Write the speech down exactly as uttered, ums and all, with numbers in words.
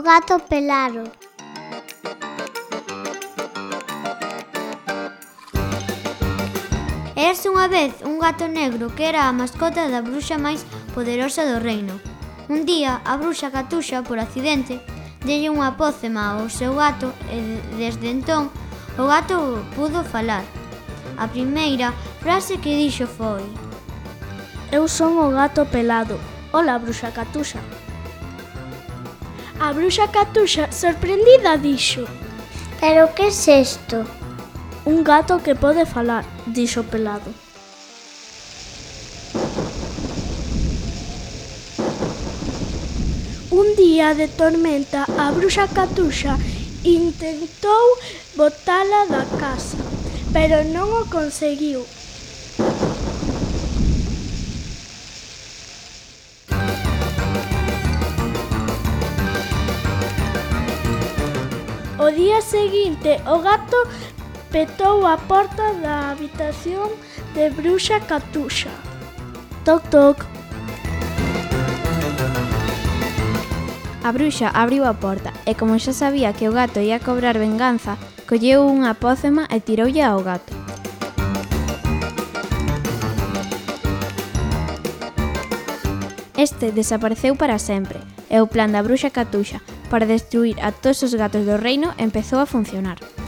gato pelado. Érase unha vez un gato negro que era a mascota da bruxa máis poderosa do reino. Un día, a bruxa Catuxa, por accidente, delle unha pócema ao seu gato e desde entón o gato pudo falar. A primeira frase que dixo foi: Eu son o gato pelado. Ola, bruxa Catuxa. A bruxa Catuxa, sorprendida, dixo: Pero que es isto? Un gato que pode falar, dixo o pelado. Un día de tormenta, a bruxa Catuxa intentou botala da casa, pero non o conseguiu. O día seguinte, o gato petou a porta da habitación de bruxa Catuxa. Toc, toc. A bruxa abriu a porta e, como xa sabía que o gato ia cobrar venganza, colleu unha pócema e tiroulle ao gato. Este desapareceu para sempre e o plan da bruxa Catuxa para destruir a todos os gatos do reino empezou a funcionar.